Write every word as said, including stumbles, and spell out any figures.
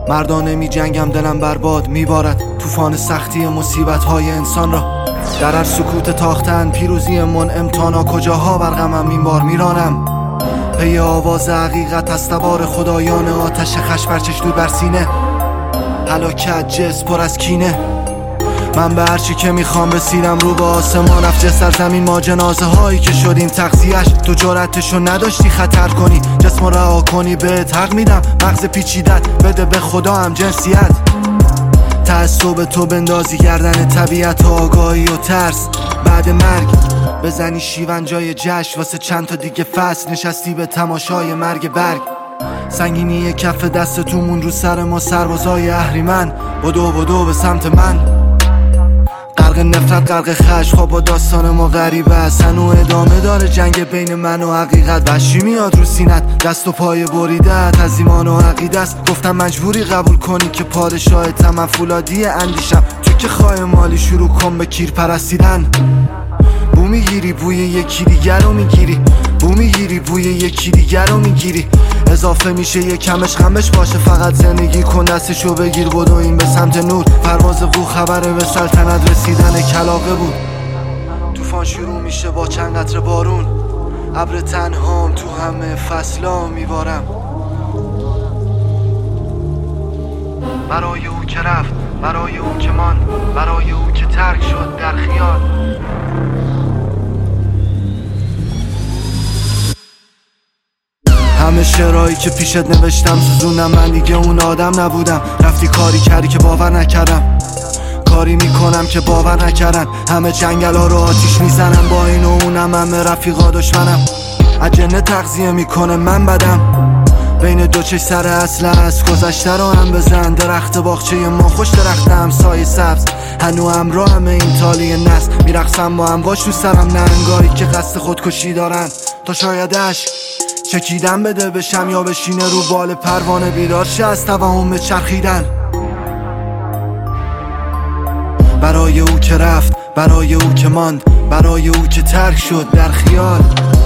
مردانه می جنگم، دلم برباد می بارد طوفان سختی مصیبت های انسان را. در هر سکوت تاختن پیروزی منعم، تانا کجاها بر غمم این بار میرانم. پی آواز حقیقت از تبار خدایان، آتش خش پرچش دود بر سینه، هلاکت جس پر از کینه. من به هرچی که میخوام رسیدم، رو به آسمان افجه سرزمین، ما جنازه هایی که شدیم تغذیه‌اش. تو جرأتشو نداشتی خطر کنی، جسم رها کنی، بهت حق میدم مغز پیچیدت، بده به خدا هم جنسیت. تعصب تو بندازی گردن طبیعت و آگاهی و ترس، بعد مرگ بزنی شیون جای جشن، واسه چند تا دیگه فصل نشستی به تماشای مرگ برگ. سنگینی کف دستتون رو سر ما سربازای اهریمن، بدو بدو به سمت من. غرق نفرت غرق خشم، خواب با داستان ما غریبه است، هنو ادامه داره جنگ بین من و حقیقت. وحشی میاد رو سینت، دست و پای بریدت از ایمان و عقیده است. گفتم مجبوری قبول کنی که پادشاهتم، من فولادی اندیشم، تو که خواهی مالی شروع کن به کیر پرستیدن. بو میگیری بوی یکی دیگر رو میگیری، بو میگیری بوی یکی دیگر رو میگیری. اضافه میشه یه کمش خمش باشه، فقط زندگی کن دستشو بگیر، بدو این به سمت نور. پرواز بو خبره به سلطنت رسیدن کلاغه بود. طوفان شروع میشه با چند قطره بارون، ابر تنهام تو همه فصلا میبارم. برای او که رفت، برای او که ماند، برای او که ترک شد در خیال. همه شعرهایی که پیشت نوشتم سوزوندم، من دیگه اون آدم نبودم. رفتی کاری کردی که باور نکردم، کاری میکنم که باور نکردن. همه جنگل ها رو آتیش میزنم، با این و اونم همه رفیقا دشمنم. اجنه تغذیه میکنه من بدم، بین دو چش سر اصل است. گذشته رو هم بزن، درخت باغچه ما خوش درخت همسایه سبز، هنو همراه همه این تالی نسل. میرقصم با هم باش رو سرم، نهنگایی که قصد خودکشی دارن. تا شایدش چکیدن بده بشم یا بشینه رو بال پروانه، بیدار شه از توهم به چرخیدن. برای او که رفت، برای او که ماند، برای او که ترک شد در خیال.